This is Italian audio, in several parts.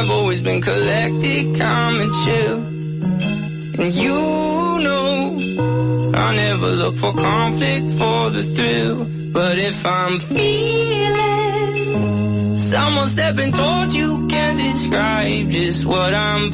I've always been collected, calm and chill. And you know I never look for conflict for the thrill. But if I'm feeling someone stepping towards you, can't describe just what I'm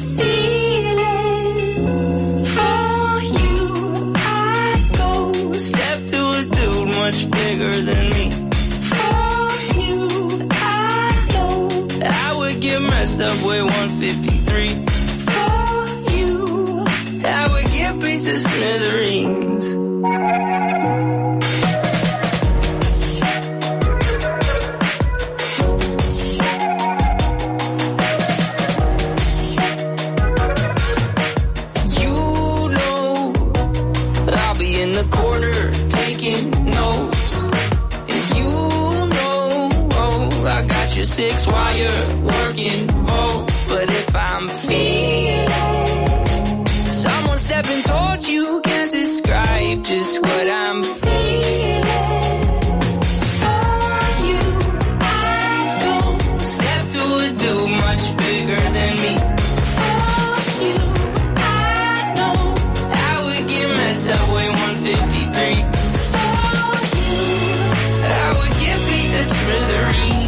feeling. For you I go, step to a dude much bigger than me. For you I know I would get messed up with 153. For you I would get beat to smithereens. Six wire working volts, but if I'm feeling someone stepping towards you, can't describe just what I'm feeling. For you I go, step to a dude much bigger than me. For you I know I would get messed up with 153. For you I would get beat to smithereens.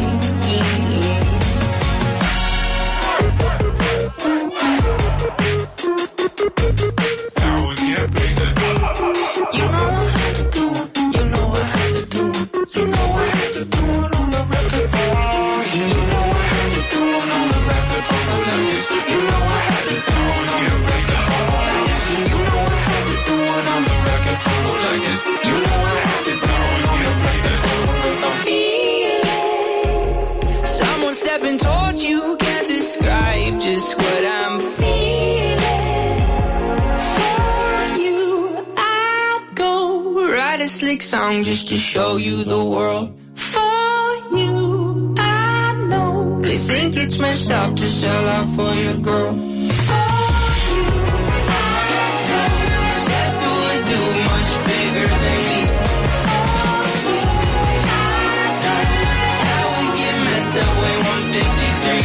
Stepping towards you, can't describe just what I'm feeling. For you I'd go write a slick song just to show you the world. For you I know they think it's messed up to sell out for your girl. For you I go, step to a dude much bigger than me. For you I would get messed up with 153.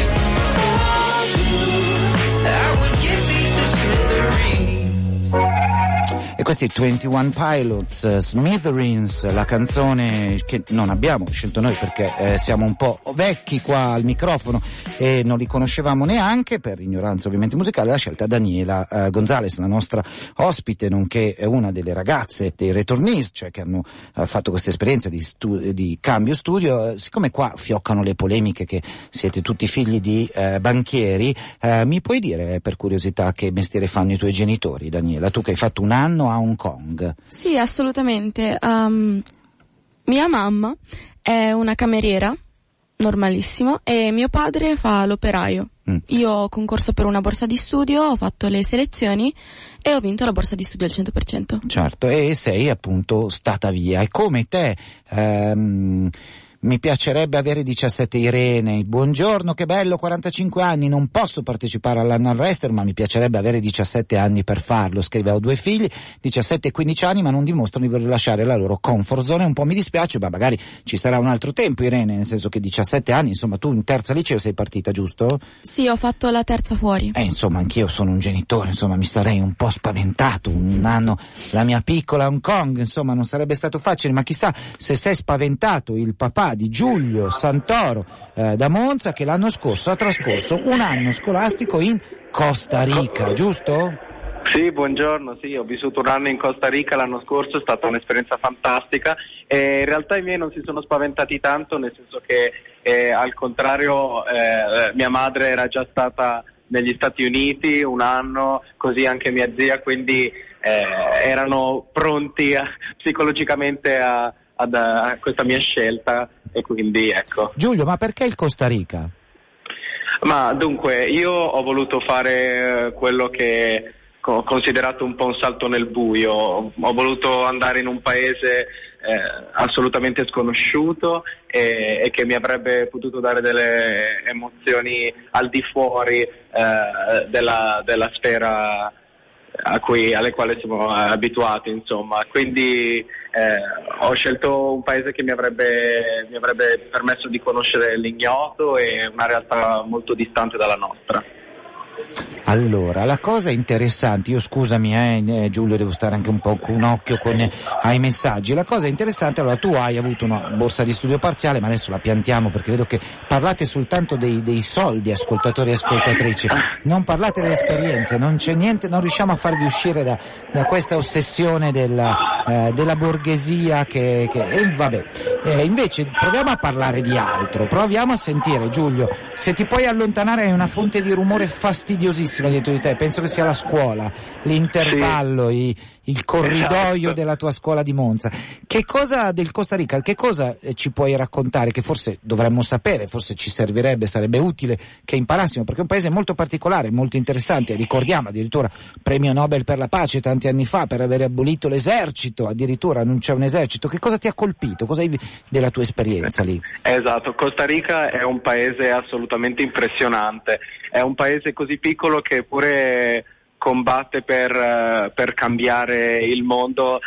I would get beat to smithereens. E questi 21 Pilots, Smithereens, la canzone che non abbiamo scelto noi perché siamo un po' vecchi qua al microfono e non li conoscevamo neanche, per ignoranza ovviamente musicale, l'ha scelta Daniela Gonzalez, la nostra ospite, nonché una delle ragazze dei returnees, cioè che hanno fatto questa esperienza di cambio studio. Siccome qua fioccano le polemiche che siete tutti figli di banchieri, mi puoi dire per curiosità che mestiere fanno i tuoi genitori, Daniela? Tu che hai fatto un anno a Hong Kong. Sì, assolutamente. Mia mamma è una cameriera, normalissimo, e mio padre fa l'operaio. Io ho concorso per una borsa di studio, ho fatto le selezioni e ho vinto la borsa di studio al 100%. Certo, e sei appunto stata via. E come te... mi piacerebbe avere 17 Irene, buongiorno, che bello, 45 anni, non posso partecipare all'anno all'estero, ma mi piacerebbe avere 17 anni per farlo. Scrive, ho 2 figli, 17 e 15 anni, ma non dimostrano di voler lasciare la loro comfort zone. Un po' mi dispiace, ma magari ci sarà un altro tempo, Irene, nel senso che 17 anni, insomma, tu in terza liceo sei partita, giusto? Sì, ho fatto la terza fuori. Insomma, anch'io sono un genitore, insomma, mi sarei un po' spaventato, un anno, la mia piccola Hong Kong, insomma, non sarebbe stato facile, ma chissà se sei spaventato il papà di Giulio Santoro da Monza, che l'anno scorso ha trascorso un anno scolastico in Costa Rica, giusto? Sì, buongiorno, sì, ho vissuto un anno in Costa Rica l'anno scorso, è stata un'esperienza fantastica e in realtà i miei non si sono spaventati tanto, nel senso che al contrario mia madre era già stata negli Stati Uniti un anno, così anche mia zia, quindi erano pronti psicologicamente a questa mia scelta e quindi ecco. Giulio, ma perché il Costa Rica? Ma dunque, io ho voluto fare quello che ho considerato un po' un salto nel buio, ho voluto andare in un paese assolutamente sconosciuto e che mi avrebbe potuto dare delle emozioni al di fuori della sfera alle quali siamo abituati, insomma. Quindi ho scelto un paese che mi avrebbe permesso di conoscere l'ignoto e una realtà molto distante dalla nostra. Allora, la cosa interessante, io scusami Giulio, devo stare anche un po' con un occhio ai messaggi. La cosa interessante, allora tu hai avuto una borsa di studio parziale, ma adesso la piantiamo perché vedo che parlate soltanto dei soldi, ascoltatori e ascoltatrici, non parlate delle esperienze, non c'è niente, non riusciamo a farvi uscire da questa ossessione della borghesia vabbè. Invece proviamo a parlare di altro, proviamo a sentire, Giulio, se ti puoi allontanare, hai una fonte di rumore fastidiosissima dietro di te, penso che sia la scuola, l'intervallo, sì. Il corridoio della tua scuola di Monza. Che cosa del Costa Rica, che cosa ci puoi raccontare che forse dovremmo sapere, forse ci servirebbe, sarebbe utile che imparassimo, perché è un paese molto particolare, molto interessante, ricordiamo addirittura premio Nobel per la pace tanti anni fa per aver abolito l'esercito, addirittura non c'è un esercito. Che cosa ti ha colpito? Cosa hai della tua esperienza lì? Esatto, Costa Rica è un paese assolutamente impressionante, è un paese così piccolo che pure combatte per cambiare il mondo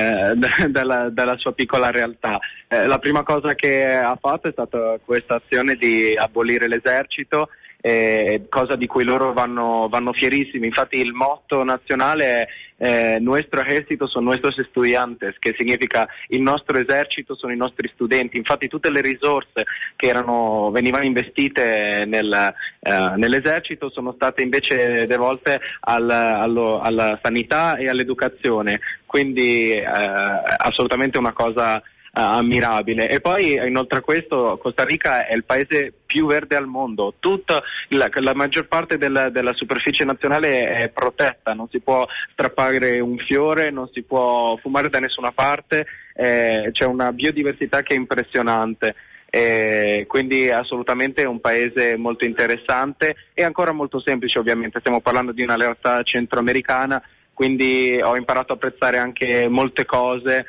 dalla sua piccola realtà. La prima cosa che ha fatto è stata questa azione di abolire l'esercito, cosa di cui loro vanno fierissimi. Infatti il motto nazionale è nuestro ejército son nuestros estudiantes, che significa il nostro esercito sono i nostri studenti. Infatti tutte le risorse che venivano investite nell'esercito sono state invece devolte alla sanità e all'educazione, quindi assolutamente una cosa ammirabile. E poi inoltre a questo Costa Rica è il paese più verde al mondo, tutta la maggior parte della superficie nazionale è protetta, non si può strappare un fiore, non si può fumare da nessuna parte, c'è una biodiversità che è impressionante. Quindi è assolutamente un paese molto interessante e ancora molto semplice, ovviamente stiamo parlando di una realtà centroamericana, quindi ho imparato a apprezzare anche molte cose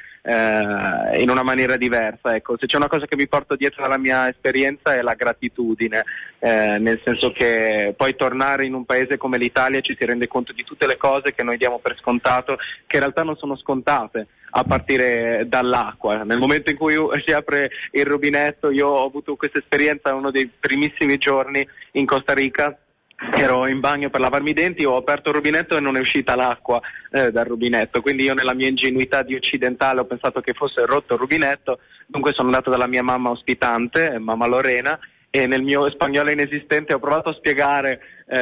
in una maniera diversa. Ecco, se c'è una cosa che mi porto dietro dalla mia esperienza è la gratitudine, nel senso che poi tornare in un paese come l'Italia ci si rende conto di tutte le cose che noi diamo per scontato, che in realtà non sono scontate, a partire dall'acqua. Nel momento in cui si apre il rubinetto, io ho avuto questa esperienza uno dei primissimi giorni in Costa Rica. Ero in bagno per lavarmi i denti, ho aperto il rubinetto e non è uscita l'acqua dal rubinetto, quindi io nella mia ingenuità di occidentale ho pensato che fosse rotto il rubinetto, dunque sono andato dalla mia mamma ospitante, mamma Lorena, e nel mio spagnolo inesistente ho provato a spiegare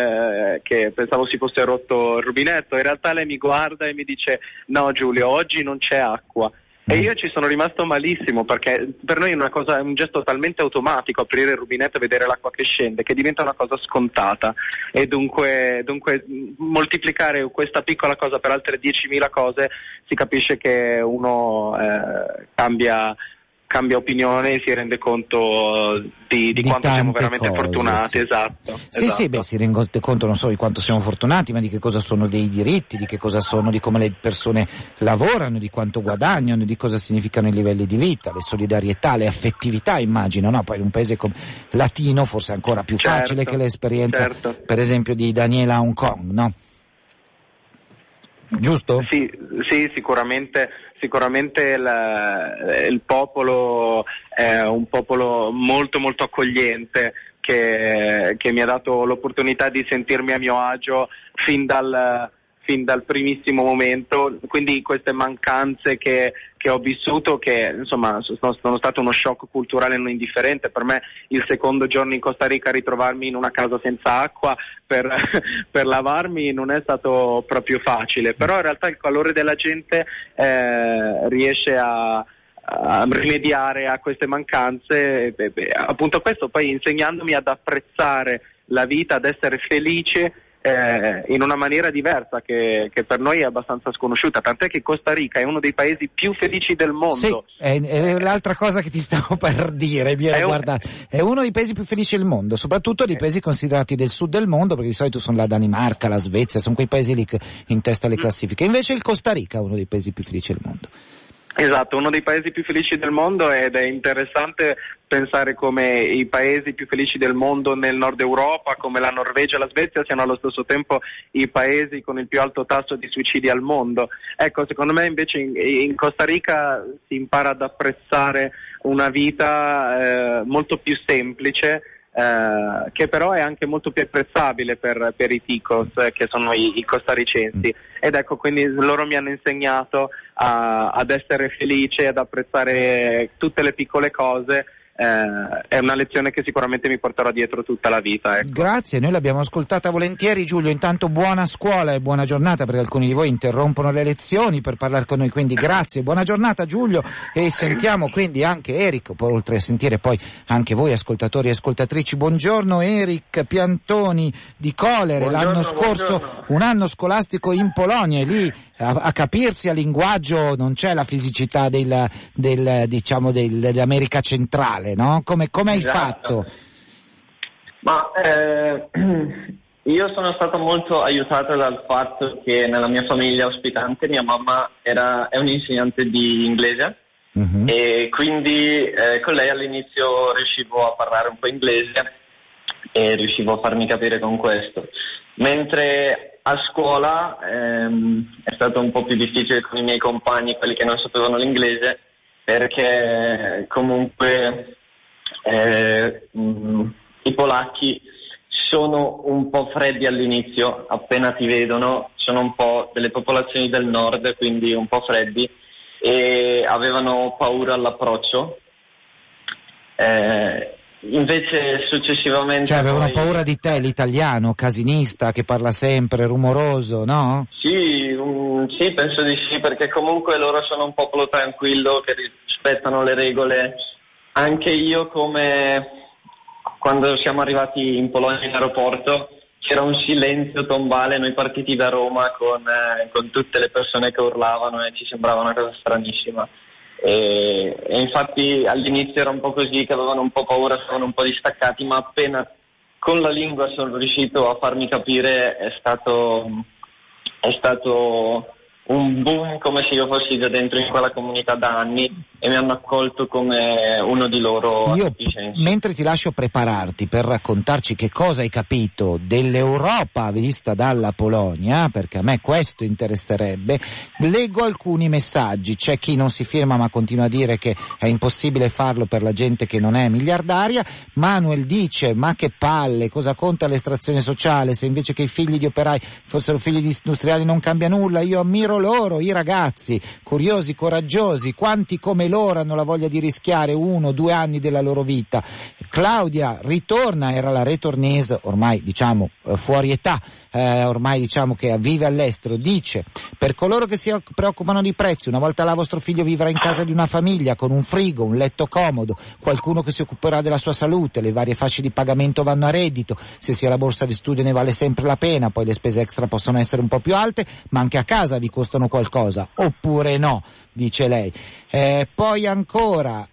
che pensavo si fosse rotto il rubinetto. In realtà lei mi guarda e mi dice: no Giulio, oggi non c'è acqua. E io ci sono rimasto malissimo, perché per noi è un gesto talmente automatico aprire il rubinetto e vedere l'acqua che scende, che diventa una cosa scontata, e dunque moltiplicare questa piccola cosa per altre 10.000 cose, si capisce che uno cambia opinione e si rende conto di quanto siamo veramente cose, fortunati. sì. Esatto. Si rende conto non solo di quanto siamo fortunati, ma di che cosa sono dei diritti, di che cosa sono, di come le persone lavorano, di quanto guadagnano, di cosa significano i livelli di vita, le solidarietà, le affettività, immagino, no? Poi in un paese come latino forse è ancora più facile che l'esperienza, per esempio, di Daniela a Hong Kong, no? Giusto? Sì, sicuramente il popolo è un popolo molto molto accogliente, che mi ha dato l'opportunità di sentirmi a mio agio fin dal primissimo momento. Quindi queste mancanze che ho vissuto, che insomma sono stato uno shock culturale non indifferente. Per me il secondo giorno in Costa Rica ritrovarmi in una casa senza acqua per lavarmi non è stato proprio facile, però in realtà il calore della gente riesce a rimediare a queste mancanze, appunto questo poi insegnandomi ad apprezzare la vita, ad essere felice in una maniera diversa che per noi è abbastanza sconosciuta, tant'è che Costa Rica è uno dei paesi più felici del mondo. Sì, è l'altra cosa che ti stavo per dire, è uno dei paesi più felici del mondo, soprattutto dei paesi considerati del sud del mondo, perché di solito sono la Danimarca, la Svezia, sono quei paesi lì in testa alle classifiche. Invece il Costa Rica è uno dei paesi più felici del mondo. Esatto, uno dei paesi più felici del mondo, ed è interessante pensare come i paesi più felici del mondo nel nord Europa, come la Norvegia e la Svezia, siano allo stesso tempo i paesi con il più alto tasso di suicidi al mondo. Ecco, secondo me invece in Costa Rica si impara ad apprezzare una vita molto più semplice, che però è anche molto più apprezzabile per i ticos, che sono i costarricensi. Ed ecco, quindi loro mi hanno insegnato ad essere felice, ad apprezzare tutte le piccole cose. È una lezione che sicuramente mi porterò dietro tutta la vita, ecco. Grazie, noi l'abbiamo ascoltata volentieri. Giulio, intanto buona scuola e buona giornata, perché alcuni di voi interrompono le lezioni per parlare con noi, quindi grazie, buona giornata Giulio, e sentiamo quindi anche Eric, oltre a sentire poi anche voi ascoltatori e ascoltatrici. Buongiorno Eric Piantoni di Colere. L'anno scorso un anno scolastico in Polonia, e lì a capirsi a linguaggio non c'è la fisicità dell'America centrale, no? Come hai fatto? Ma io sono stato molto aiutato dal fatto che nella mia famiglia ospitante mia mamma è un'insegnante di inglese, e quindi con lei all'inizio riuscivo a parlare un po' inglese e riuscivo a farmi capire con questo. Mentre a scuola è stato un po' più difficile con i miei compagni, quelli che non sapevano l'inglese, perché comunque i polacchi sono un po' freddi all'inizio, appena ti vedono, sono un po' delle popolazioni del nord, quindi un po' freddi, e avevano paura all'approccio. Invece successivamente... Cioè avevano paura di te, l'italiano, casinista, che parla sempre, rumoroso, no? Sì, penso di sì, perché comunque loro sono un popolo tranquillo, che rispettano le regole. Anche io, come quando siamo arrivati in Polonia in aeroporto, c'era un silenzio tombale, noi partiti da Roma con tutte le persone che urlavano, e ci sembrava una cosa stranissima. E infatti all'inizio era un po' così, che avevano un po' paura, stavano un po' distaccati, ma appena con la lingua sono riuscito a farmi capire, è stato un boom, come se io fossi già dentro in quella comunità da anni, e mi hanno accolto come uno di loro. Io, mentre ti lascio prepararti per raccontarci che cosa hai capito dell'Europa vista dalla Polonia, perché a me questo interesserebbe, leggo alcuni messaggi. C'è chi non si firma ma continua a dire che è impossibile farlo per la gente che non è miliardaria. Manuel dice: ma che palle, cosa conta l'estrazione sociale, se invece che i figli di operai fossero figli di industriali non cambia nulla. Io ammiro loro, i ragazzi curiosi, coraggiosi, quanti come loro hanno la voglia di rischiare 1 o 2 anni della loro vita. Claudia ritorna, era la retornese, ormai diciamo fuori età, ormai diciamo che vive all'estero, dice: per coloro che si preoccupano di prezzi, una volta là vostro figlio vivrà in casa di una famiglia con un frigo, un letto comodo, qualcuno che si occuperà della sua salute, le varie fasce di pagamento vanno a reddito, se si ha la borsa di studio ne vale sempre la pena, poi le spese extra possono essere un po' più alte, ma anche a casa vi costano qualcosa, oppure no, dice lei. Poi ancora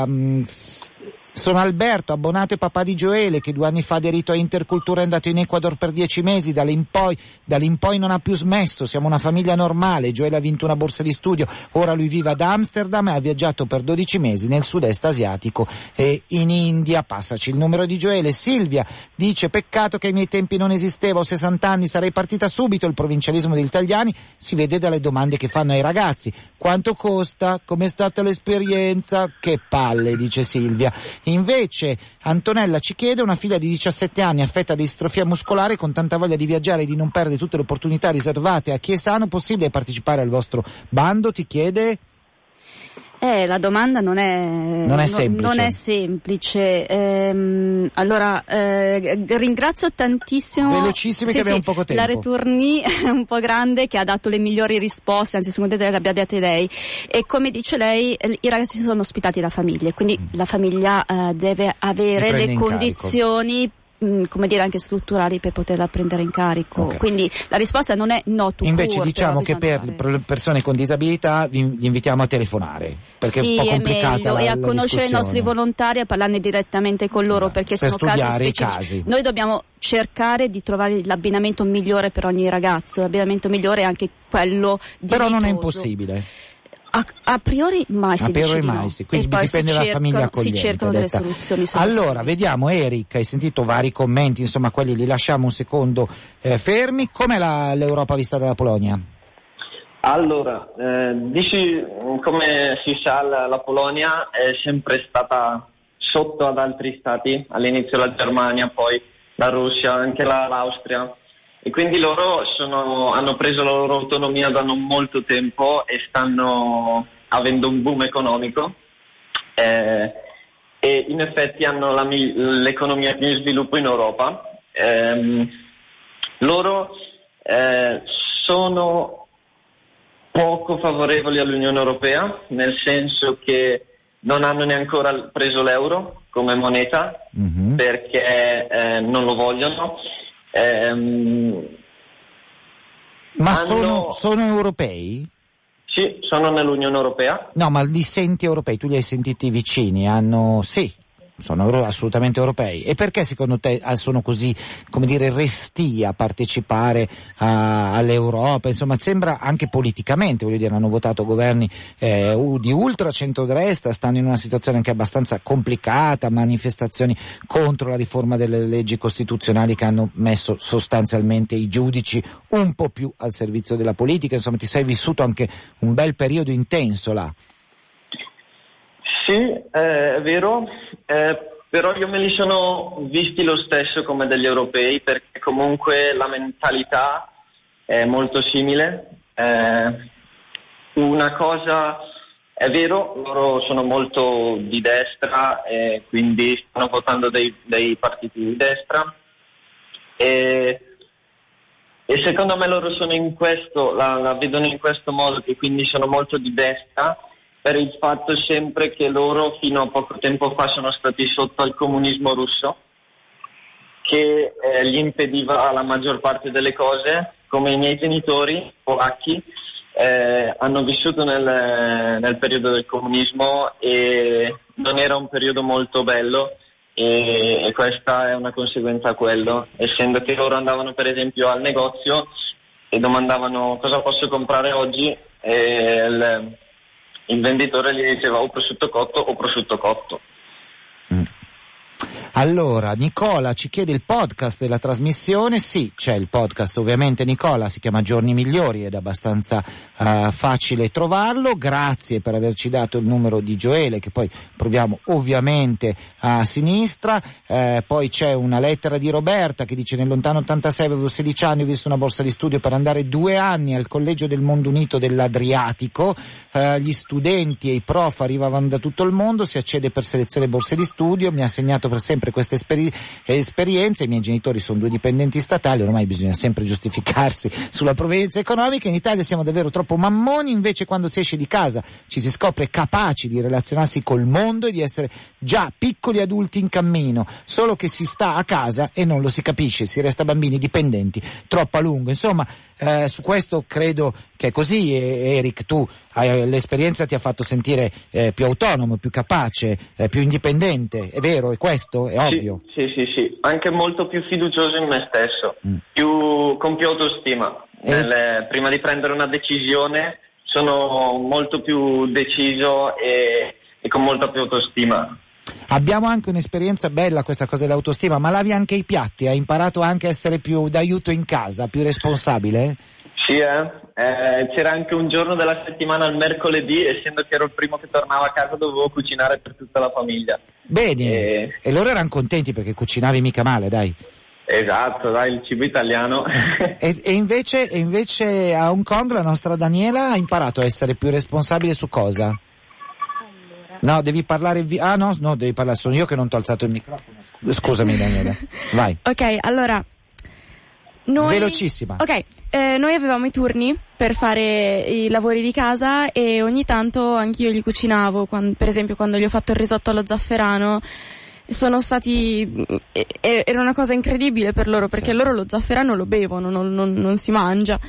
sono Alberto, abbonato e papà di Gioele, che 2 anni fa aderito a Intercultura, è andato in Ecuador per 10 mesi, da lì in poi non ha più smesso, siamo una famiglia normale, Gioele ha vinto una borsa di studio, ora lui vive ad Amsterdam e ha viaggiato per 12 mesi nel sud-est asiatico e in India. Passaci il numero di Gioele. Silvia dice: peccato che ai miei tempi non esisteva, ho 60 anni, sarei partita subito, il provincialismo degli italiani si vede dalle domande che fanno ai ragazzi, quanto costa, com'è stata l'esperienza, che palle, dice Silvia. Invece Antonella ci chiede: una figlia di 17 anni affetta di distrofia muscolare, con tanta voglia di viaggiare e di non perdere tutte le opportunità riservate a chi è sano, possibile partecipare al vostro bando? Ti chiede. La domanda non è semplice. Allora, ringrazio tantissimo. Velocissimi, che abbiamo un poco tempo. La Retourni un po' grande, che ha dato le migliori risposte, anzi secondo te le abbia date lei. E come dice lei, i ragazzi sono ospitati da famiglie, quindi la famiglia deve avere le condizioni, come dire, anche strutturali per poterla prendere in carico. Okay. Quindi la risposta non è no to invece cure, diciamo che per persone con disabilità vi invitiamo a telefonare, perché sì, è un po' complicata e a conoscere i nostri volontari, a parlarne direttamente con loro, perché sono casi specifici. Noi dobbiamo cercare di trovare l'abbinamento migliore per ogni ragazzo. L'abbinamento migliore è anche quello dignitoso. Però non è impossibile. A priori mai si dice di no. Quindi dipende dalla famiglia accogliente. Si cercano delle soluzioni. Allora, vediamo Eric, hai sentito vari commenti, insomma quelli li lasciamo un secondo fermi. Com'è l'Europa vista dalla Polonia? Allora, dici, come si sa, la Polonia è sempre stata sotto ad altri stati, all'inizio la Germania, poi la Russia, anche l'Austria. E quindi loro hanno preso la loro autonomia da non molto tempo e stanno avendo un boom economico e in effetti hanno l'economia più in sviluppo in Europa. Loro sono poco favorevoli all'Unione Europea, nel senso che non hanno neanche preso l'euro come moneta, perché non lo vogliono. Ma sono europei? Sì, sono nell'Unione Europea. No, ma li senti europei? Tu li hai sentiti vicini? Sì, sono assolutamente europei. E perché secondo te sono così, come dire, restii a partecipare all'Europa? Insomma, sembra anche politicamente, voglio dire, hanno votato governi di ultra centrodestra, stanno in una situazione anche abbastanza complicata, manifestazioni contro la riforma delle leggi costituzionali che hanno messo sostanzialmente i giudici un po' più al servizio della politica. Insomma, ti sei vissuto anche un bel periodo intenso là. Sì, è vero, però io me li sono visti lo stesso come degli europei, perché comunque la mentalità è molto simile. Una cosa è vero, loro sono molto di destra e quindi stanno votando dei partiti di destra e secondo me loro sono in questo, la vedono in questo modo, che quindi sono molto di destra, per il fatto sempre che loro fino a poco tempo fa sono stati sotto al comunismo russo, che gli impediva la maggior parte delle cose, come i miei genitori polacchi hanno vissuto nel periodo del comunismo e non era un periodo molto bello e questa è una conseguenza a quello, essendo che loro andavano per esempio al negozio e domandavano cosa posso comprare oggi e il venditore gli diceva o prosciutto cotto o prosciutto cotto. Allora, Nicola ci chiede il podcast della trasmissione. Sì, c'è il podcast, ovviamente, Nicola, si chiama Giorni Migliori ed è abbastanza facile trovarlo. Grazie per averci dato il numero di Gioele, che poi proviamo ovviamente a sinistra. Poi c'è una lettera di Roberta che dice: nel lontano 86 avevo 16 anni, ho visto una borsa di studio per andare 2 anni al Collegio del Mondo Unito dell'Adriatico. Gli studenti e i prof arrivavano da tutto il mondo, si accede per selezione borse di studio, mi ha segnato per sempre queste esperienze. I miei genitori sono 2 dipendenti statali, ormai bisogna sempre giustificarsi sulla provenienza economica. In Italia siamo davvero troppo mammoni, invece quando si esce di casa ci si scopre capaci di relazionarsi col mondo e di essere già piccoli adulti in cammino, solo che si sta a casa e non lo si capisce, si resta bambini dipendenti troppo a lungo. Insomma, su questo credo che è così. Eric, tu l'esperienza ti ha fatto sentire più autonomo, più capace, più indipendente, è vero? È questo? È ovvio? Sì, anche molto più fiducioso in me stesso, con più autostima. Prima di prendere una decisione sono molto più deciso e con molta più autostima. Abbiamo anche un'esperienza bella, questa cosa dell'autostima, ma lavi anche i piatti? Hai imparato anche a essere più d'aiuto in casa, più responsabile? Sì, c'era anche un giorno della settimana, il mercoledì, essendo che ero il primo che tornava a casa, dovevo cucinare per tutta la famiglia. Bene, e loro erano contenti perché cucinavi mica male, dai. Esatto, dai, il cibo italiano. e invece a Hong Kong la nostra Daniela ha imparato a essere più responsabile su cosa? No, devi parlare no, devi parlare, sono io che non ti ho alzato il microfono. Scusami Daniela, vai. Ok, allora noi... Velocissima. Ok, noi avevamo i turni per fare i lavori di casa e ogni tanto anch'io gli cucinavo, per esempio quando gli ho fatto il risotto allo zafferano. Sono stati... era una cosa incredibile per loro, perché loro lo zafferano lo bevono, non si mangia.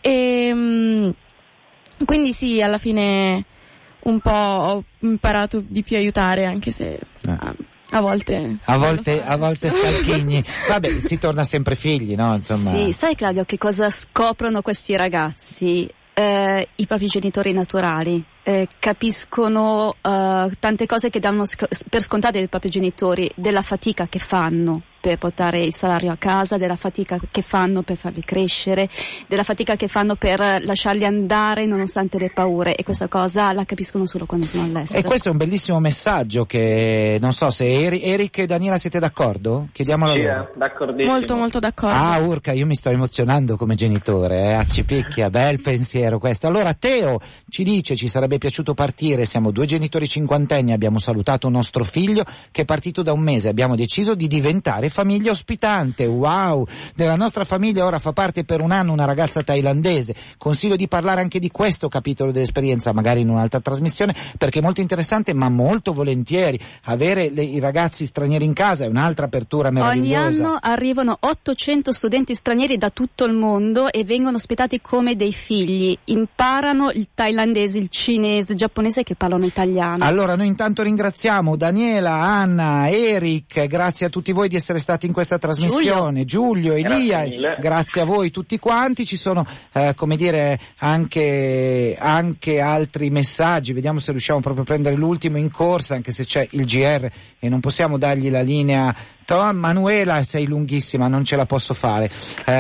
E quindi sì, alla fine un po' ho imparato di più aiutare, anche se a volte scalchigni. Vabbè, si torna sempre figli, no? Insomma. Sì, sai Claudio che cosa scoprono questi ragazzi? I propri genitori naturali. capiscono tante cose che danno per scontate dai propri genitori, della fatica che fanno per portare il salario a casa, della fatica che fanno per farli crescere, della fatica che fanno per lasciarli andare nonostante le paure, e questa cosa la capiscono solo quando sono all'estero. E questo è un bellissimo messaggio che non so se Eric e Daniela siete d'accordo? Chiediamolo sì, loro. D'accordissimo. Molto molto d'accordo. Urca, io mi sto emozionando come genitore, accipicchia, bel pensiero questo. Allora Teo ci dice: ci sarebbe piaciuto partire, siamo 2 genitori cinquantenni, abbiamo salutato nostro figlio che è partito da un mese, abbiamo deciso di diventare famiglia ospitante. Wow, della nostra famiglia ora fa parte per un anno una ragazza thailandese. Consiglio di parlare anche di questo capitolo dell'esperienza magari in un'altra trasmissione, perché è molto interessante, ma molto volentieri avere i ragazzi stranieri in casa è un'altra apertura meravigliosa. Ogni anno arrivano 800 studenti stranieri da tutto il mondo e vengono ospitati come dei figli, imparano il thailandese, il cinese, il giapponese, che parlano italiano. Allora noi intanto ringraziamo Daniela, Anna, Eric, grazie a tutti voi di essere stati in questa trasmissione, Giulio, Elia, grazie a voi tutti quanti. Ci sono come dire anche altri messaggi, vediamo se riusciamo proprio a prendere l'ultimo in corsa, anche se c'è il GR e non possiamo dargli la linea. Manuela, sei lunghissima, non ce la posso fare,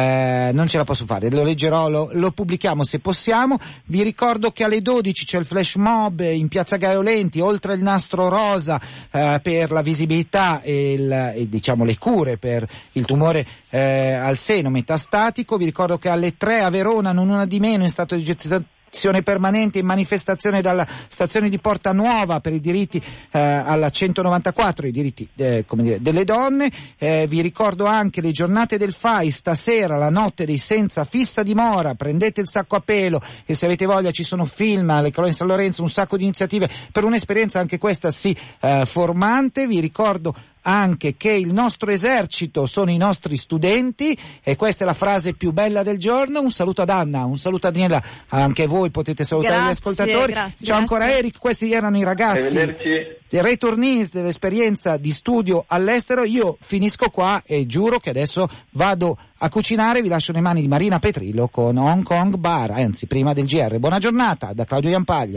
lo leggerò, lo pubblichiamo se possiamo. Vi ricordo che alle 12 c'è il flash mob in Piazza Gaiolenti, oltre il nastro rosa per la visibilità e diciamo le cure per il tumore al seno metastatico. Vi ricordo che alle 3 a Verona, non una di meno, in stato di gestazione permanente in manifestazione dalla stazione di Porta Nuova per i diritti alla 194, i diritti delle donne. Vi ricordo anche le giornate del FAI stasera, la notte dei senza fissa dimora, prendete il sacco a pelo e se avete voglia ci sono film alle Colonie San Lorenzo, un sacco di iniziative per un'esperienza anche questa formante. Vi ricordo anche che il nostro esercito sono i nostri studenti, e questa è la frase più bella del giorno. Un saluto ad Anna, un saluto a Daniela, anche voi potete salutare gli ascoltatori. C'è ancora Eric, questi erano i ragazzi returnees dell'esperienza di studio all'estero. Io finisco qua e giuro che adesso vado a cucinare, vi lascio nelle mani di Marina Petrillo con Hong Kong Bar, anzi prima del GR. Buona giornata da Claudio Iampaglia.